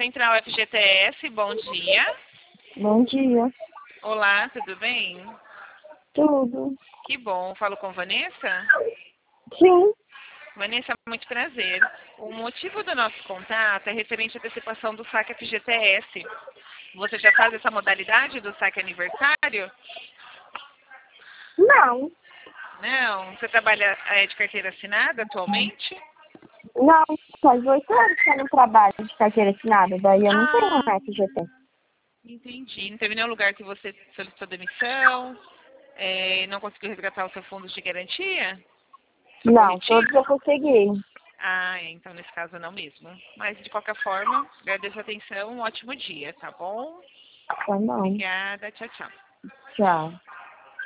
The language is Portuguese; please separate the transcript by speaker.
Speaker 1: Central FGTS, bom dia.
Speaker 2: Bom dia.
Speaker 1: Olá, tudo bem?
Speaker 2: Tudo.
Speaker 1: Que bom. Falo com Vanessa?
Speaker 2: Sim.
Speaker 1: Vanessa, muito prazer. O motivo do nosso contato é referente à antecipação do saque FGTS. Você já faz essa modalidade do saque aniversário?
Speaker 2: Não.
Speaker 1: Não? Você trabalha de carteira assinada atualmente?
Speaker 2: Não. Faz 8 anos que eu não trabalho de carteira assinada. Daí eu não tenho
Speaker 1: Ah,
Speaker 2: uma FGT.
Speaker 1: entendi. Não teve nenhum lugar que você solicitou demissão? Não conseguiu resgatar os seus fundos de garantia? Seu
Speaker 2: Não,
Speaker 1: corretivo?
Speaker 2: todos eu consegui.
Speaker 1: Ah, então nesse caso não mesmo. Mas de qualquer forma, agradeço a atenção, um ótimo dia, tá bom?
Speaker 2: Tá bom.
Speaker 1: Obrigada, tchau, tchau.
Speaker 2: Tchau.